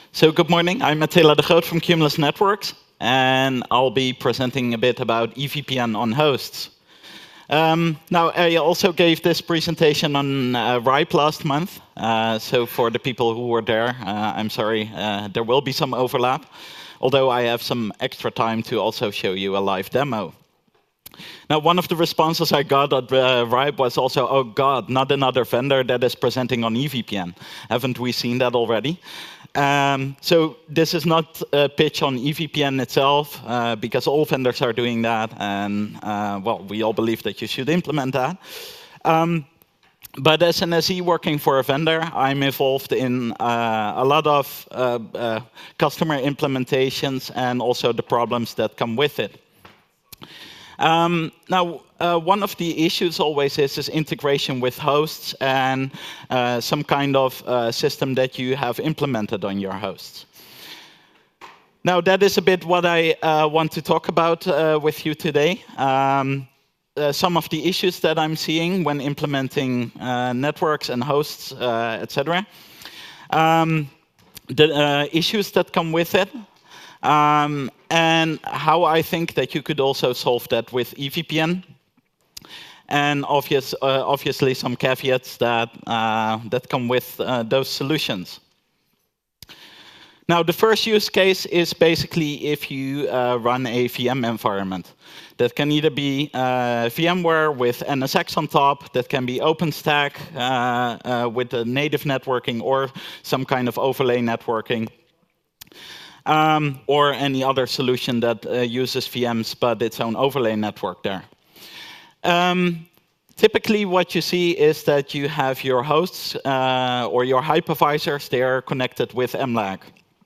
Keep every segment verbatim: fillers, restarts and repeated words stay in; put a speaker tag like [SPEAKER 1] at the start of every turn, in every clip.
[SPEAKER 1] So good morning, I'm Attila de Groot from Cumulus Networks, and I'll be presenting a bit about E V P N on hosts. Um, now, I also gave this presentation on uh, RIPE last month, uh, so for the people who were there, uh, I'm sorry, uh, there will be some overlap, although I have some extra time to also show you a live demo. Now, one of the responses I got at uh, RIPE was also, oh God, not another vendor that is presenting on E V P N. Haven't we seen that already? Um, so this is not a pitch on E V P N itself, uh, because all vendors are doing that, and uh, well, we all believe that you should implement that. Um, but as an S E working for a vendor, I'm involved in uh, a lot of uh, uh, customer implementations and also the problems that come with it. Um, now, uh, one of the issues always is, is integration with hosts and uh, some kind of uh, system that you have implemented on your hosts. Now, that is a bit what I uh, want to talk about uh, with you today. Um, uh, some of the issues that I'm seeing when implementing uh, networks and hosts, uh, et cetera. Um, the uh, issues that come with it. Um, and how I think that you could also solve that with E V P N. And obvious, uh, obviously some caveats that, uh, that come with uh, those solutions. Now, the first use case is basically if you uh, run a V M environment. That can either be uh, VMware with N S X on top, that can be OpenStack uh, uh, with the native networking, or some kind of overlay networking. Um, or any other solution that uh, uses V Ms but its own overlay network there. Um, typically what you see is that you have your hosts uh, or your hypervisors, they are connected with M lag.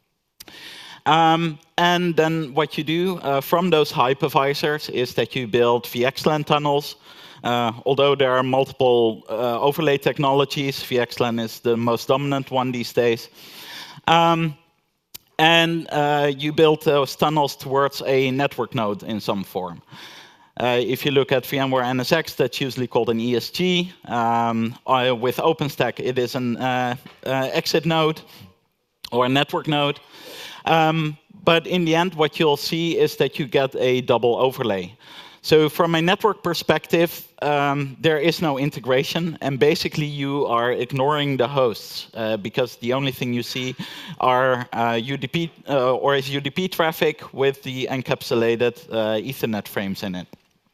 [SPEAKER 1] Um, and then what you do uh, from those hypervisors is that you build VXLAN tunnels. Uh, although there are multiple uh, overlay technologies, VXLAN is the most dominant one these days. Um, And uh, you build those tunnels towards a network node in some form. Uh, if you look at VMware N S X, that's usually called an E S G. Um, uh, with OpenStack, it is an uh, uh, exit node or a network node. Um, but in the end, what you'll see is that you get a double overlay. So from a network perspective, um, there is no integration, and basically you are ignoring the hosts uh, because the only thing you see are uh, U D P uh, or is U D P traffic with the encapsulated uh, Ethernet frames in it.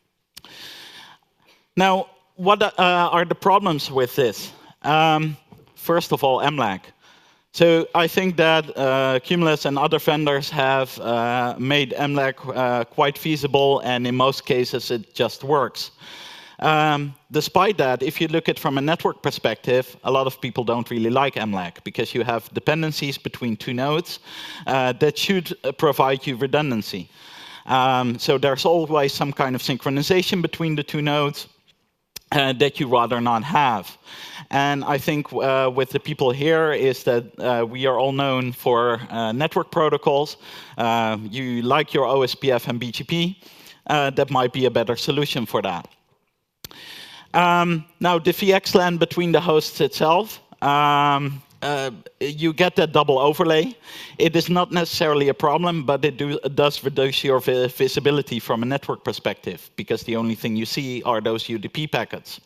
[SPEAKER 1] Now, what uh, are the problems with this? Um, first of all, M lag. So I think that uh, Cumulus and other vendors have uh, made M lag uh, quite feasible, and in most cases it just works. Um, despite that, if you look at it from a network perspective, a lot of people don't really like M lag because you have dependencies between two nodes uh, that should provide you redundancy. Um, so there's always some kind of synchronization between the two nodes Uh, that you rather not have. And I think uh, with the people here is that uh, we are all known for uh, network protocols. Uh, you like your O S P F and B G P. Uh, that might be a better solution for that. Um, now, the VXLAN between the hosts itself, um, uh, you get that double overlay. It is not necessarily a problem, but it, do, it does reduce your vi visibility from a network perspective, because the only thing you see are those U D P packets.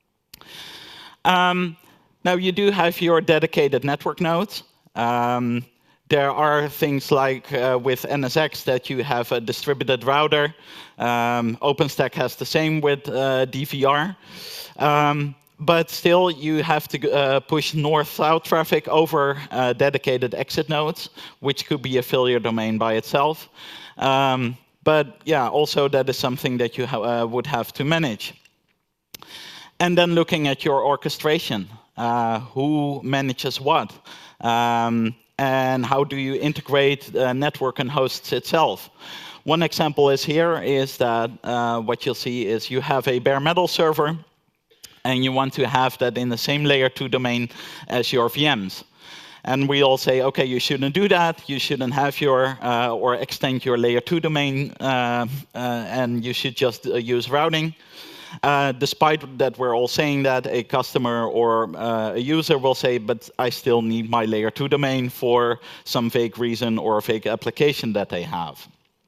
[SPEAKER 1] Um, now, you do have your dedicated network nodes. Um, there are things like uh, with N S X that you have a distributed router. Um, OpenStack has the same with uh, D V R. Um, But still, you have to uh, push north-south traffic over uh, dedicated exit nodes, which could be a failure domain by itself. Um, but yeah, also that is something that you ha uh, would have to manage. And then looking at your orchestration, uh, who manages what? Um, and how do you integrate the network and hosts itself? One example is here is that uh, what you'll see is you have a bare metal server, and you want to have that in the same layer two domain as your V Ms. And we all say, okay, you shouldn't do that. You shouldn't have your, uh, or extend your layer two domain, uh, uh, and you should just uh, use routing. Uh, despite that we're all saying that, a customer or uh, a user will say, but I still need my layer two domain for some vague reason or a vague application that they have.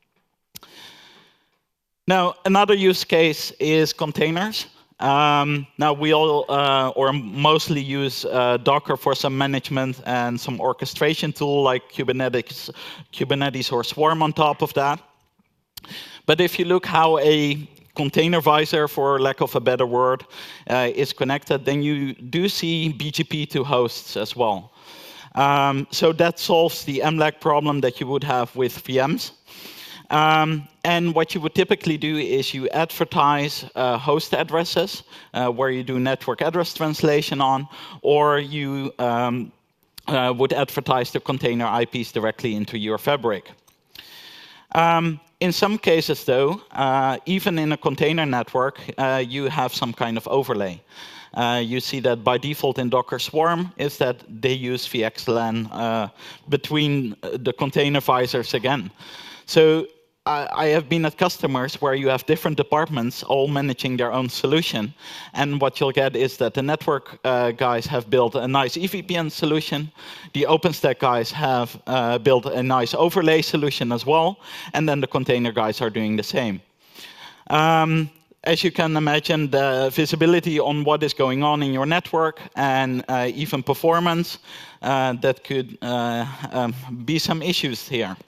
[SPEAKER 1] Now, another use case is containers. Um, now, we all, uh, or mostly use uh, Docker for some management and some orchestration tool like Kubernetes, Kubernetes or Swarm on top of that. But if you look how a container visor, for lack of a better word, uh, is connected, then you do see B G P to hosts as well. Um, so that solves the M lag problem that you would have with V Ms. Um, and what you would typically do is you advertise uh, host addresses, uh, where you do network address translation on, or you um, uh, would advertise the container I Ps directly into your fabric. Um, in some cases, though, uh, even in a container network, uh, you have some kind of overlay. Uh, you see that by default in Docker Swarm is that they use V X L A N uh, between the container visors again. So I have been at customers where you have different departments all managing their own solution. And what you'll get is that the network uh, guys have built a nice E V P N solution. The OpenStack guys have uh, built a nice overlay solution as well. And then the container guys are doing the same. Um, as you can imagine, the visibility on what is going on in your network and uh, even performance, uh, that could uh, um, be some issues here.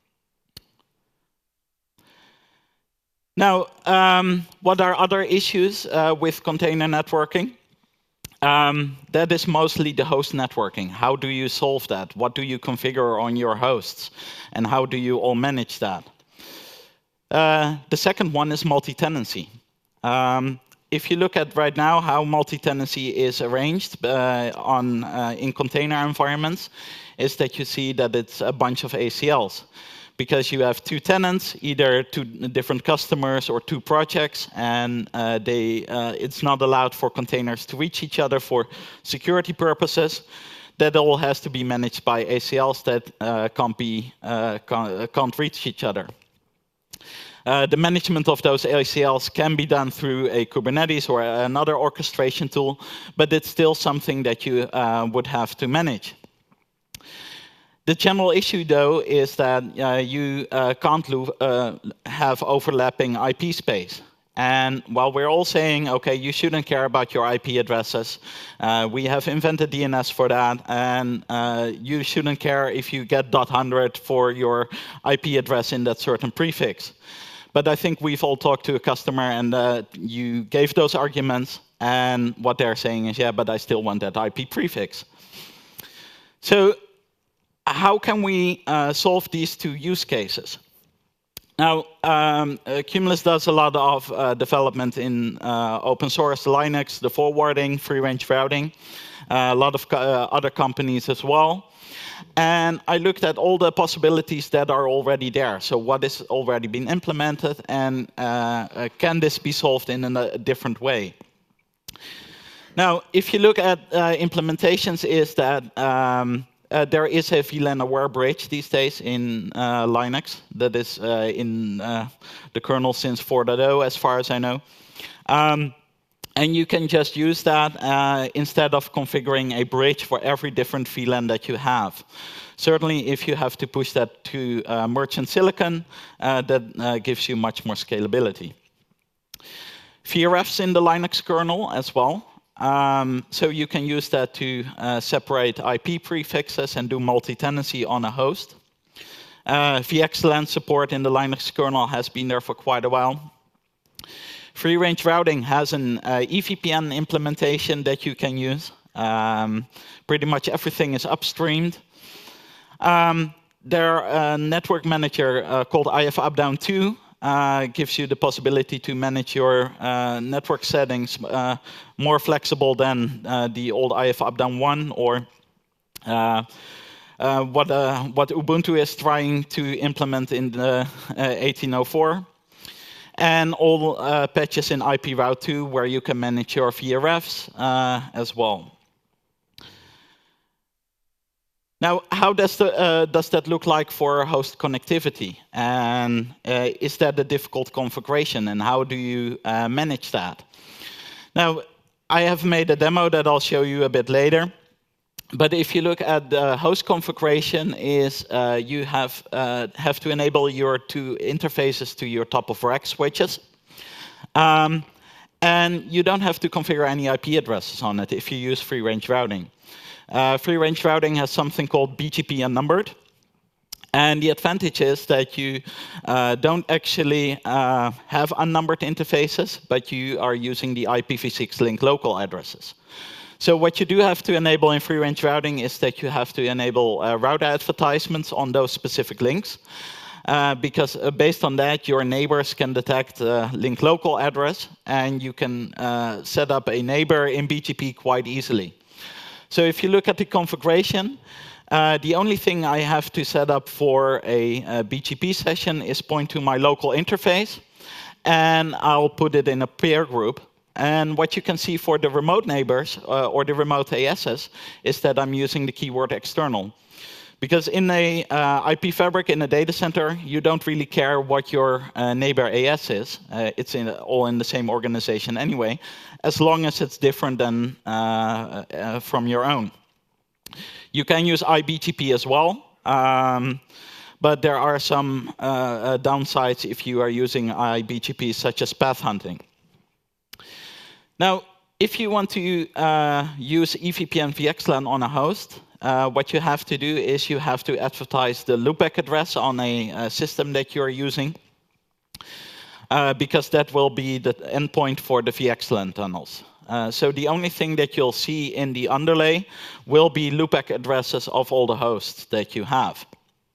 [SPEAKER 1] Now, um, what are other issues uh, with container networking? Um, that is mostly the host networking. How do you solve that? What do you configure on your hosts? And how do you all manage that? Uh, the second one is multi-tenancy. Um, if you look at right now how multi-tenancy is arranged uh, on, uh, in container environments, is that you see that it's a bunch of A C Ls. Because you have two tenants, either two different customers or two projects, and uh, they, uh, it's not allowed for containers to reach each other for security purposes. That all has to be managed by A C Ls that uh, can't, be, uh, can't, can't reach each other. Uh, the management of those A C Ls can be done through a Kubernetes or another orchestration tool, but it's still something that you uh, would have to manage. The general issue, though, is that uh, you uh, can't uh, have overlapping I P space. And while we're all saying, OK, you shouldn't care about your I P addresses, uh, we have invented D N S for that, and uh, you shouldn't care if you get dot one hundred for your I P address in that certain prefix. But I think we've all talked to a customer, and uh, you gave those arguments, and what they're saying is, yeah, but I still want that I P prefix. So how can we uh, solve these two use cases? Now, um, uh, Cumulus does a lot of uh, development in uh, open source, Linux, the forwarding, free-range routing, uh, a lot of co uh, other companies as well. And I looked at all the possibilities that are already there. So what is already been implemented, and uh, uh, can this be solved in a, a different way? Now, if you look at uh, implementations, is that um, Uh, there is a V LAN aware bridge these days in uh, Linux that is uh, in uh, the kernel since four point oh, as far as I know. Um, and you can just use that uh, instead of configuring a bridge for every different V LAN that you have. Certainly, if you have to push that to uh, merchant silicon, uh, that uh, gives you much more scalability. V R Fs in the Linux kernel as well. Um, so you can use that to uh, separate I P prefixes and do multi-tenancy on a host. Uh, V X L A N support in the Linux kernel has been there for quite a while. Free-range routing has an uh, E V P N implementation that you can use. Um, pretty much everything is upstreamed. Um, their uh, network manager uh, called I F Updown two Uh, gives you the possibility to manage your uh, network settings uh, more flexible than uh, the old I F Updown one or uh, uh, what, uh, what Ubuntu is trying to implement in the uh, eighteen oh four. And all uh, patches in I P Route two where you can manage your V R Fs uh, as well. Now, how does, the, uh, does that look like for host connectivity? And uh, is that a difficult configuration? And how do you uh, manage that? Now, I have made a demo that I'll show you a bit later. But if you look at the host configuration, is uh, you have uh, have to enable your two interfaces to your top of rack switches. Um, and you don't have to configure any I P addresses on it if you use free range routing. Uh, free range routing has something called B G P unnumbered. And the advantage is that you uh, don't actually uh, have unnumbered interfaces, but you are using the I P v six link local addresses. So what you do have to enable in free range routing is that you have to enable uh, router advertisements on those specific links. Uh, because uh, based on that, your neighbors can detect uh, link local address, and you can uh, set up a neighbor in B G P quite easily. So if you look at the configuration, uh, the only thing I have to set up for a, a B G P session is point to my local interface, and I'll put it in a peer group. And what you can see for the remote neighbors uh, or the remote A Ss is that I'm using the keyword external. Because in a uh, I P fabric in a data center, you don't really care what your uh, neighbor A S is. Uh, it's in, all in the same organization anyway, as long as it's different than uh, uh, from your own. You can use I B G P as well, um, but there are some uh, uh, downsides if you are using I B G P, such as path hunting. Now, if you want to uh, use E V P N V X LAN on a host, uh, what you have to do is you have to advertise the loopback address on a, a system that you're using, uh, because that will be the endpoint for the V X LAN tunnels. Uh, so the only thing that you'll see in the underlay will be loopback addresses of all the hosts that you have.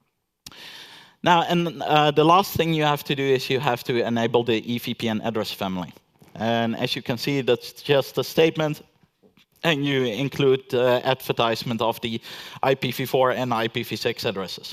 [SPEAKER 1] Now, and uh, the last thing you have to do is you have to enable the E V P N address family. And as you can see, that's just a statement, and you include uh, advertisement of the I P v four and I P v six addresses.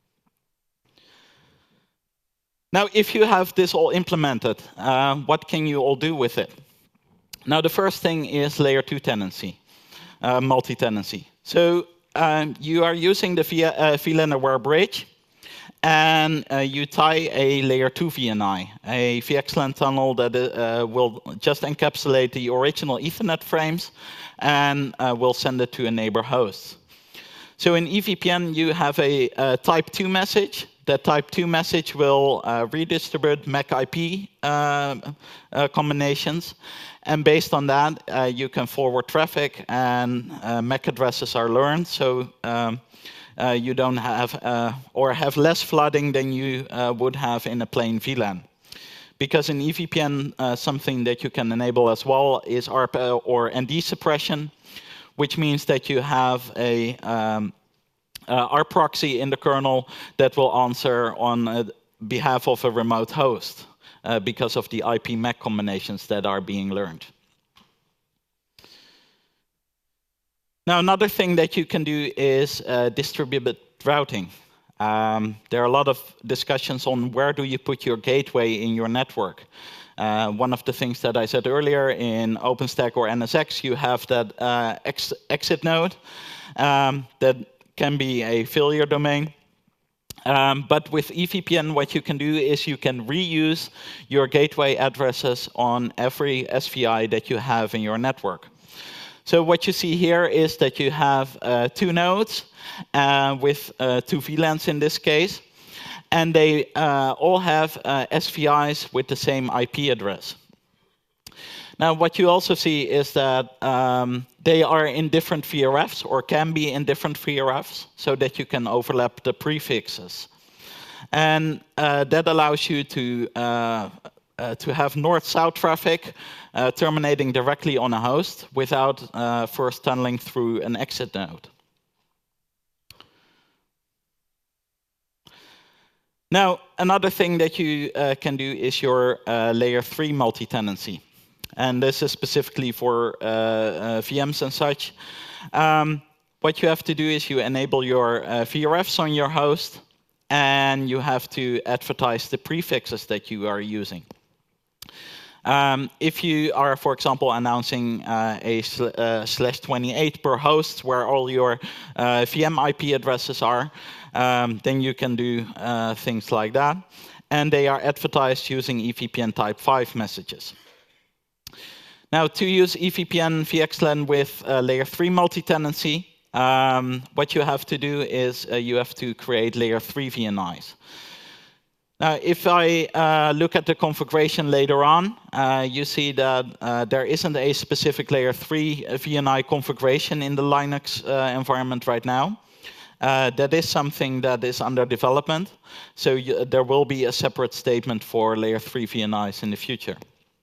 [SPEAKER 1] Now, if you have this all implemented, uh, what can you all do with it? Now, the first thing is layer two tenancy, uh, multi-tenancy. So um, you are using the v uh, V LAN Aware Bridge, and uh, you tie a layer two V N I, a V X LAN tunnel that uh, will just encapsulate the original Ethernet frames and uh, will send it to a neighbor host. So in E V P N, you have a, a type two message. That type two message will uh, redistribute M A C I P uh, uh, combinations. And based on that, uh, you can forward traffic, and uh, M A C addresses are learned. So um, Uh, you don't have, uh, or have less flooding than you uh, would have in a plain V LAN. Because in E V P N, uh, something that you can enable as well is A R P or N D suppression, which means that you have a um, uh, R proxy in the kernel that will answer on uh, behalf of a remote host uh, because of the I P M A C combinations that are being learned. Now, another thing that you can do is uh, distributed routing. Um, there are a lot of discussions on where do you put your gateway in your network. Uh, one of the things that I said earlier, in OpenStack or N S X, you have that uh, ex exit node um, that can be a failure domain. Um, but with E V P N, what you can do is you can reuse your gateway addresses on every S V I that you have in your network. So what you see here is that you have uh, two nodes uh, with uh, two V LANs in this case, and they uh, all have uh, S V Is with the same I P address. Now, what you also see is that um, they are in different V R Fs, or can be in different V R Fs, so that you can overlap the prefixes. And uh, that allows you to uh, Uh, to have north-south traffic uh, terminating directly on a host without uh, first tunneling through an exit node. Now, another thing that you uh, can do is your uh, layer three multi-tenancy. And this is specifically for uh, uh, V Ms and such. Um, what you have to do is you enable your uh, V R Fs on your host, and you have to advertise the prefixes that you are using. Um, if you are, for example, announcing uh, a sl uh, slash twenty-eight per host where all your uh, V M I P addresses are, um, then you can do uh, things like that. And they are advertised using E V P N type five messages. Now, to use E V P N V X LAN with uh, layer three multi-tenancy, um, what you have to do is uh, you have to create layer three V N Is. Now, if I uh, look at the configuration later on, uh, you see that uh, there isn't a specific layer three V N I configuration in the Linux uh, environment right now. Uh, that is something that is under development, so you, there will be a separate statement for layer three V N Is in the future.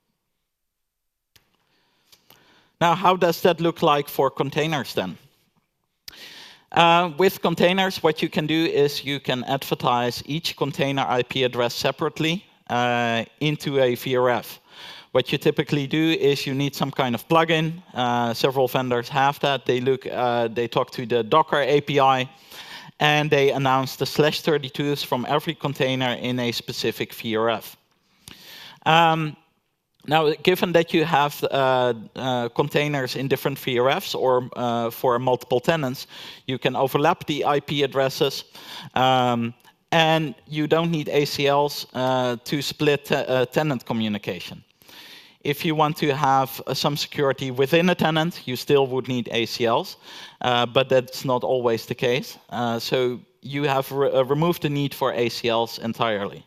[SPEAKER 1] Now, how does that look like for containers then? Uh, with containers, what you can do is you can advertise each container I P address separately uh, into a V R F. What you typically do is you need some kind of plugin. Uh, several vendors have that. They look, uh, they talk to the Docker A P I, and they announce the slash thirty-twos from every container in a specific V R F. Um, Now, given that you have uh, uh, containers in different V R Fs or uh, for multiple tenants, you can overlap the I P addresses, um, and you don't need A C Ls uh, to split uh, tenant communication. If you want to have uh, some security within a tenant, you still would need A C Ls, uh, but that's not always the case. Uh, so you have re uh, removed the need for A C Ls entirely.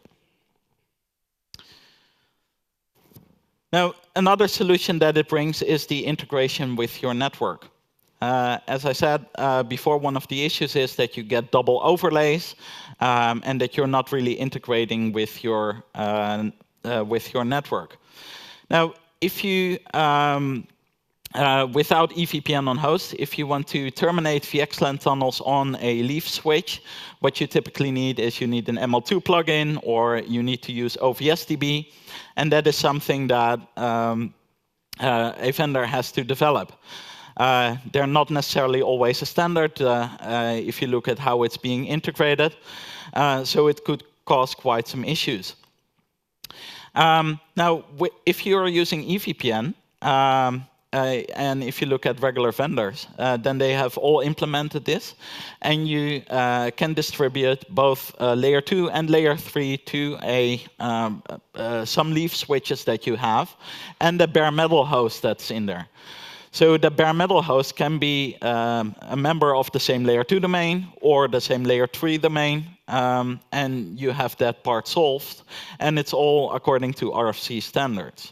[SPEAKER 1] Now, another solution that it brings is the integration with your network. Uh, as I said uh, before, one of the issues is that you get double overlays um, and that you're not really integrating with your, uh, uh, with your network. Now, if you, um, uh, without E V P N on host, if you want to terminate V X LAN tunnels on a leaf switch, what you typically need is you need an M L two plugin or you need to use O V S D B. And that is something that um, uh, a vendor has to develop. Uh, they're not necessarily always a standard uh, uh, if you look at how it's being integrated. Uh, so it could cause quite some issues. Um, now, if you're using E V P N, um, Uh, and if you look at regular vendors, uh, then they have all implemented this, and you uh, can distribute both uh, layer two and layer three to a um, uh, some leaf switches that you have, and the bare metal host that's in there. So the bare metal host can be um, a member of the same layer two domain or the same layer three domain, um, and you have that part solved, and it's all according to R F C standards.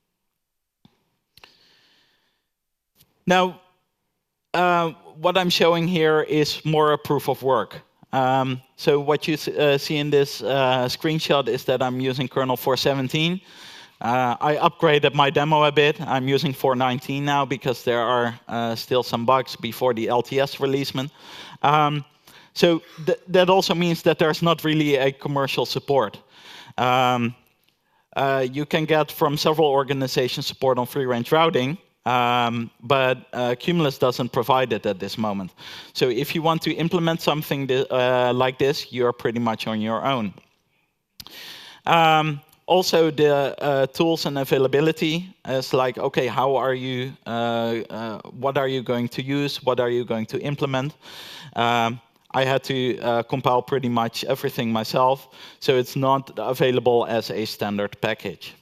[SPEAKER 1] Now, uh, what I'm showing here is more a proof of work. Um, so what you uh, see in this uh, screenshot is that I'm using kernel four seventeen. Uh, I upgraded my demo a bit. I'm using four nineteen now because there are uh, still some bugs before the L T S releasement. Um, so th that also means that there's not really a commercial support. Um, uh, you can get from several organizations support on free-range routing, um, but uh, Cumulus doesn't provide it at this moment. So if you want to implement something th uh, like this, you're pretty much on your own. Um, Also, the uh, tools and availability is like, okay, how are you, uh, uh, what are you going to use? What are you going to implement? Um, I had to uh, compile pretty much everything myself, so it's not available as a standard package.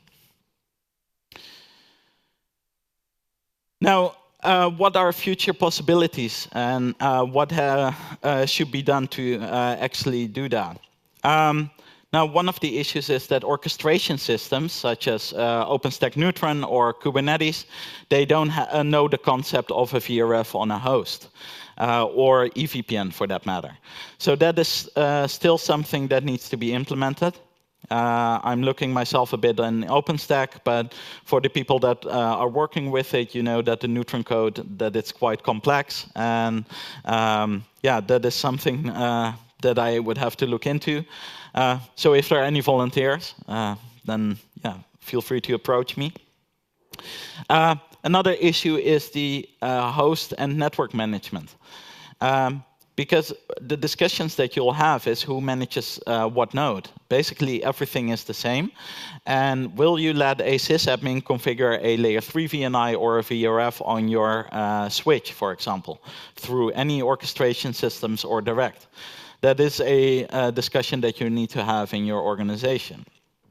[SPEAKER 1] Now, uh, what are future possibilities, and uh, what uh, uh, should be done to uh, actually do that? Um, Now, one of the issues is that orchestration systems, such as uh, OpenStack Neutron or Kubernetes, they don't ha uh, know the concept of a V R F on a host, uh, or E V P N for that matter. So that is uh, still something that needs to be implemented. Uh, I'm looking myself a bit in OpenStack, but for the people that uh, are working with it, you know that the Neutron code, that it's quite complex, and um, yeah, that is something uh, that I would have to look into. Uh, so if there are any volunteers, uh, then yeah, feel free to approach me. Uh, another issue is the uh, host and network management. Um, because the discussions that you'll have is who manages uh, what node. Basically, everything is the same. And will you let a sysadmin configure a layer three V N I or a V R F on your uh, switch, for example, through any orchestration systems or direct? That is a uh, discussion that you need to have in your organization.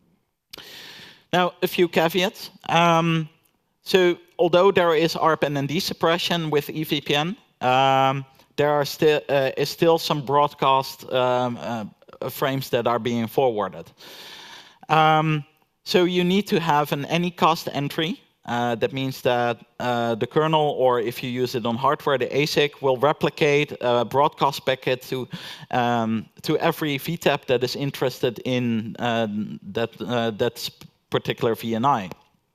[SPEAKER 1] Now, a few caveats. Um, so, although there is A R P N D suppression with E V P N, um, there are still uh, is still some broadcast um, uh, frames that are being forwarded. Um, so you need to have an anycast entry. Uh, that means that uh, the kernel, or if you use it on hardware, the A S I C will replicate a broadcast packet to um, to every V TAP that is interested in uh, that uh, that particular V N I.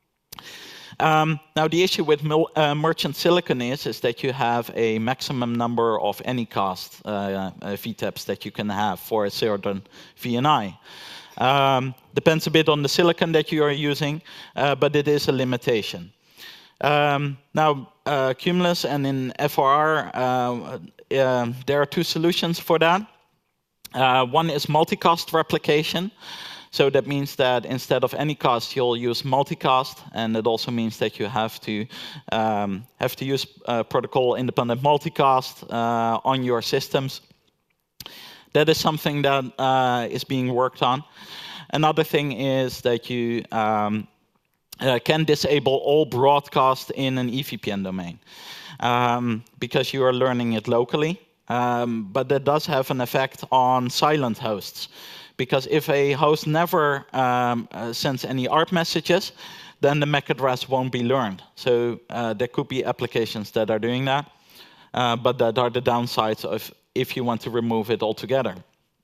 [SPEAKER 1] Um, now, the issue with mil, uh, merchant silicon is, is that you have a maximum number of anycast uh, uh, V TAPs that you can have for a certain V N I. Um, depends a bit on the silicon that you are using, uh, but it is a limitation. Um, now, uh, Cumulus and in F R R, uh, uh, there are two solutions for that. Uh, one is multicast replication. So that means that instead of anycast, you'll use multicast, and it also means that you have to um, have to use uh, protocol-independent multicast uh, on your systems. That is something that uh, is being worked on. Another thing is that you um, uh, can disable all broadcast in an E V P N domain um, because you are learning it locally. Um, but that does have an effect on silent hosts. Because if a host never um, uh, sends any A R P messages, then the M A C address won't be learned. So uh, there could be applications that are doing that, uh, but that are the downsides of if you want to remove it altogether.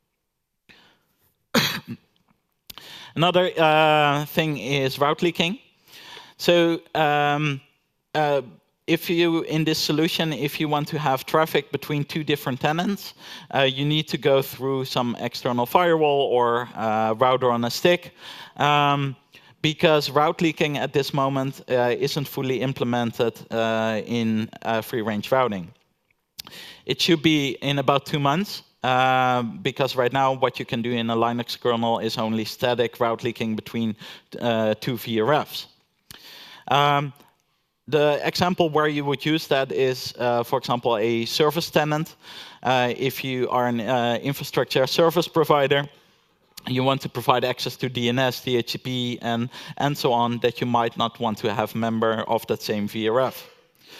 [SPEAKER 1] Another uh, thing is route leaking. So um, uh, if you, in this solution, if you want to have traffic between two different tenants, uh, you need to go through some external firewall or uh, router on a stick, um, because route leaking at this moment uh, isn't fully implemented uh, in uh, free-range routing. It should be in about two months, uh, because right now what you can do in a Linux kernel is only static route leaking between uh, two V R Fs. Um, The example where you would use that is, uh, for example, a service tenant. Uh, if you are an uh, infrastructure service provider, you want to provide access to D N S, D H C P, and, and so on, that you might not want to have a member of that same V R F.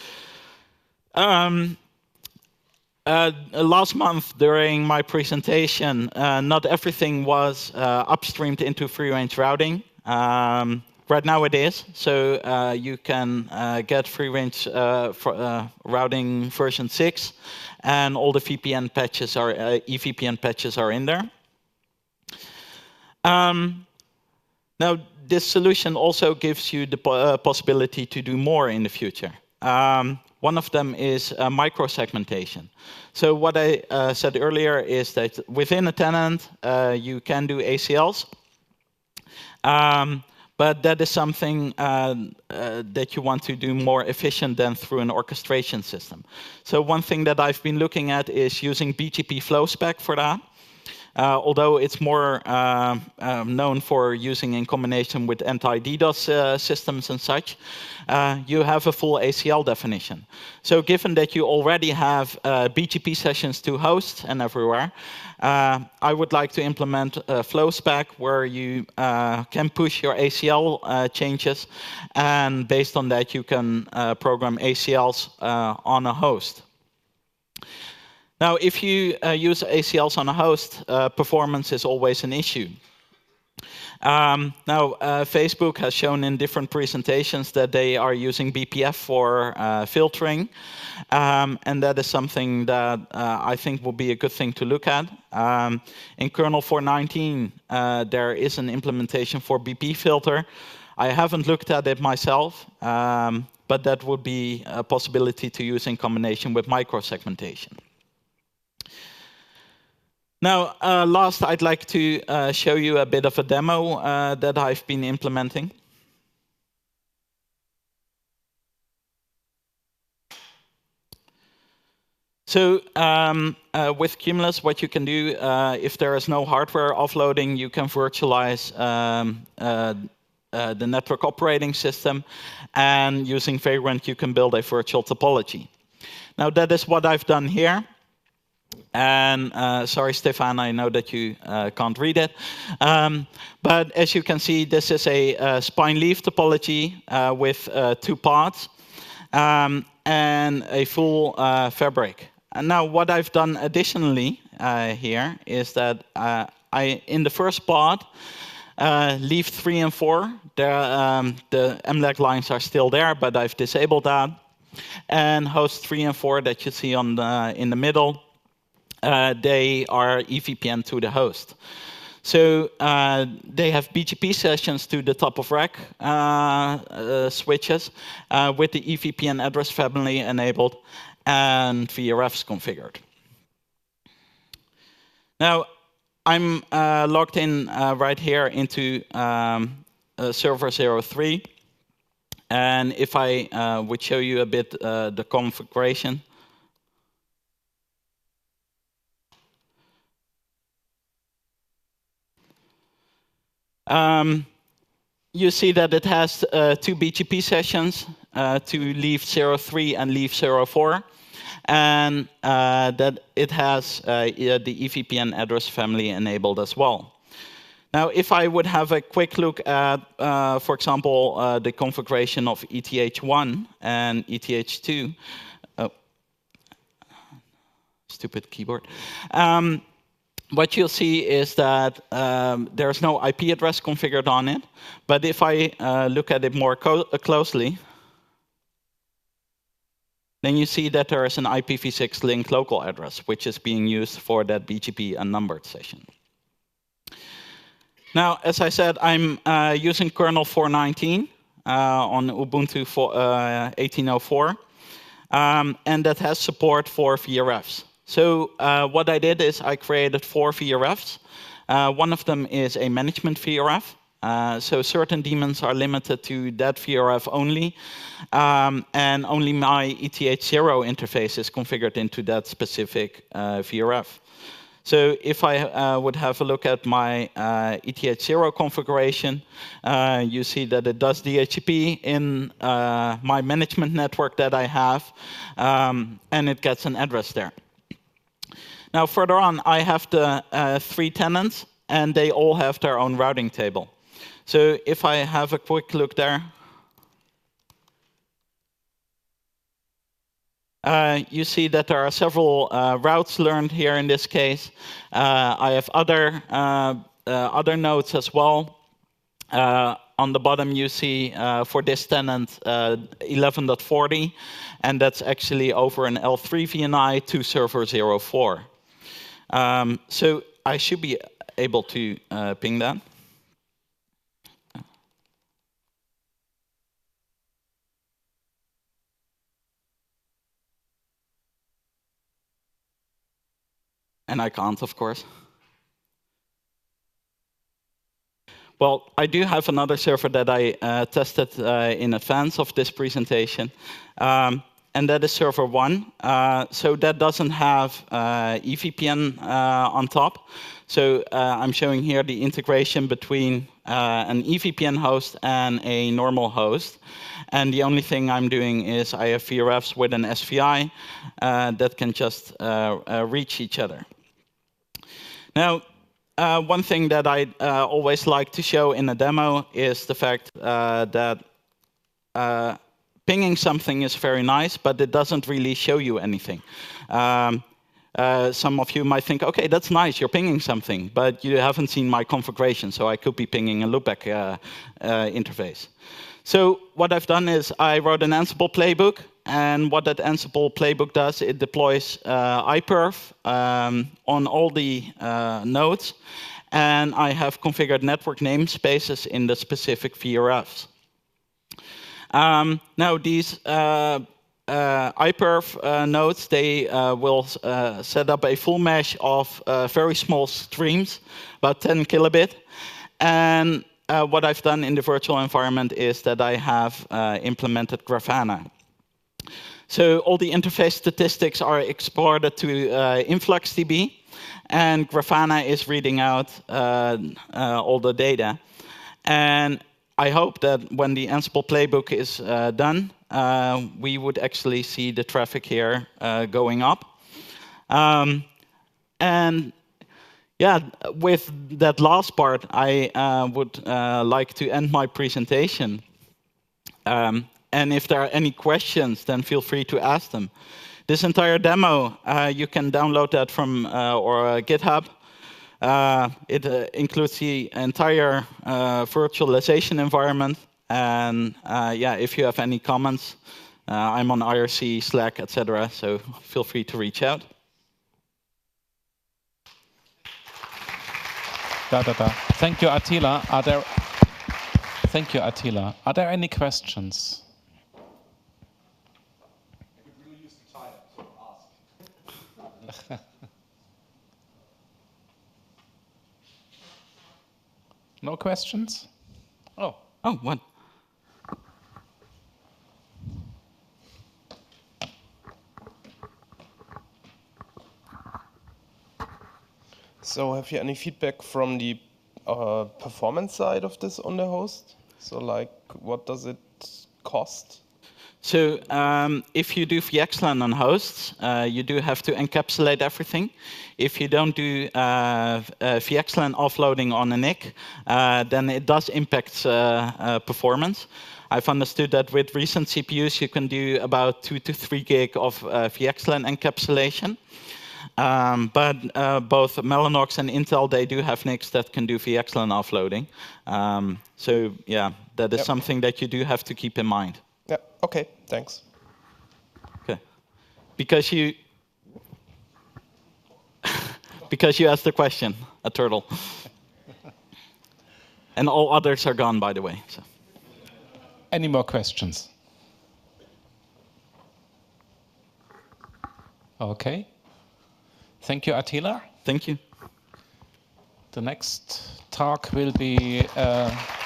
[SPEAKER 1] Um, uh, last month, during my presentation, uh, not everything was uh, upstreamed into free-range routing. Um, Right now it is, so uh, you can uh, get free-range uh, uh, routing version six, and all the V P N patches are uh, E V P N patches are in there. Um, now, this solution also gives you the po uh, possibility to do more in the future. Um, one of them is uh, micro-segmentation. So what I uh, said earlier is that within a tenant, uh, you can do A C Ls. Um, But that is something uh, uh, that you want to do more efficient than through an orchestration system. So one thing that I've been looking at is using B G P FlowSpec for that. Uh, although it's more uh, uh, known for using in combination with anti-DDoS uh, systems and such, uh, you have a full A C L definition. So given that you already have uh, B G P sessions to hosts and everywhere, uh, I would like to implement a FlowSpec where you uh, can push your A C L uh, changes, and based on that you can uh, program A C Ls uh, on a host. Now, if you uh, use A C Ls on a host, uh, performance is always an issue. Um, now, uh, Facebook has shown in different presentations that they are using B P F for uh, filtering, um, and that is something that uh, I think will be a good thing to look at. Um, in kernel four nineteen, uh, there is an implementation for B P filter. I haven't looked at it myself, um, but that would be a possibility to use in combination with micro-segmentation. Now, uh, last, I'd like to uh, show you a bit of a demo uh, that I've been implementing. So um, uh, with Cumulus, what you can do, uh, if there is no hardware offloading, you can virtualize um, uh, uh, the network operating system, and using Vagrant, you can build a virtual topology. Now, that is what I've done here. And uh, sorry, Stefan, I know that you uh, can't read it. Um, but as you can see, this is a, a spine leaf topology uh, with uh, two parts um, and a full uh, fabric. And now what I've done additionally uh, here is that uh, I, in the first part, uh, leaf three and four, there, um, the M lag lines are still there, but I've disabled that. And host three and four that you see on the, in the middle, Uh, they are E V P N to the host. So uh, they have B G P sessions to the top of rack uh, uh, switches uh, with the E V P N address family enabled and V R Fs configured. Now, I'm uh, logged in uh, right here into um, uh, server zero three. And if I uh, would show you a bit uh, the configuration, Um, you see that it has uh, two B G P sessions uh, to leaf zero three and leaf zero four, and uh, that it has uh, the E V P N address family enabled as well. Now, if I would have a quick look at, uh, for example, uh, the configuration of E T H one and E T H two, oh, stupid keyboard. Um, What you'll see is that um, there's no I P address configured on it. But if I uh, look at it more closely, then you see that there is an I P v six link local address, which is being used for that B G P unnumbered session. Now, as I said, I'm uh, using kernel four nineteen uh, on Ubuntu eighteen oh four, um, and that has support for V R Fs. So uh, what I did is I created four V R Fs. Uh, one of them is a management V R F. Uh, so certain daemons are limited to that V R F only. Um, and only my E T H zero interface is configured into that specific uh, V R F. So if I uh, would have a look at my uh, E T H zero configuration, uh, you see that it does D H C P in uh, my management network that I have, um, and it gets an address there. Now, further on, I have the uh, three tenants, and they all have their own routing table. So if I have a quick look there, uh, you see that there are several uh, routes learned here in this case. Uh, I have other, uh, uh, other nodes as well. Uh, on the bottom, you see uh, for this tenant uh, eleven dot forty, and that's actually over an L three V N I to server zero four. Um, so I should be able to uh, ping that. And I can't, of course. Well, I do have another server that I uh, tested uh, in advance of this presentation. Um, and that is server one. Uh, so that doesn't have uh, E V P N uh, on top. So uh, I'm showing here the integration between uh, an E V P N host and a normal host. And the only thing I'm doing is I have V R Fs with an S V I uh, that can just uh, uh, reach each other. Now, uh, one thing that I uh, always like to show in a demo is the fact uh, that uh, pinging something is very nice, but it doesn't really show you anything. Um, uh, some of you might think, OK, that's nice, you're pinging something, but you haven't seen my configuration, so I could be pinging a loopback uh, uh, interface. So what I've done is I wrote an Ansible playbook, and what that Ansible playbook does, it deploys uh, iPerf um, on all the uh, nodes, and I have configured network namespaces in the specific V R Fs. Um, now, these uh, uh, iPerf uh, nodes, they uh, will uh, set up a full mesh of uh, very small streams, about ten kilobit. And uh, what I've done in the virtual environment is that I have uh, implemented Grafana. So all the interface statistics are exported to uh, InfluxDB, and Grafana is reading out uh, uh, all the data. And I hope that when the Ansible playbook is uh, done, uh, we would actually see the traffic here uh, going up. Um, and yeah, with that last part, I uh, would uh, like to end my presentation. Um, and if there are any questions, then feel free to ask them. This entire demo, uh, you can download that from uh, or uh, GitHub. Uh, it uh, includes the entire uh, virtualization environment. And uh, yeah, if you have any comments, uh, I'm on I R C, Slack, et cetera. So feel free to reach out.
[SPEAKER 2] Da, da, da. Thank you, Attila. Are there? Thank you, Attila. Are there any questions?
[SPEAKER 3] I could really use the time to ask.
[SPEAKER 2] No questions? Oh.
[SPEAKER 1] Oh, what?
[SPEAKER 4] So have you any feedback from the uh, performance side of this on the host? So like, what does it cost?
[SPEAKER 1] So um, if you do VXLAN on hosts, uh, you do have to encapsulate everything. If you don't do uh, uh, VXLAN offloading on a N I C, uh, then it does impact uh, uh, performance. I've understood that with recent C P Us, you can do about two to three gig of uh, VXLAN encapsulation. Um, but uh, both Mellanox and Intel, they do have N I Cs that can do VXLAN offloading. Um, so yeah, that is
[SPEAKER 4] Yep.
[SPEAKER 1] something that you do have to keep in mind.
[SPEAKER 4] Yeah, okay, thanks.
[SPEAKER 1] Okay, because you because you asked the question, a turtle, and all others are gone, by the way. So.
[SPEAKER 2] Any more questions? Okay. Thank you, Attila.
[SPEAKER 1] Thank you.
[SPEAKER 2] The next talk will be. Uh,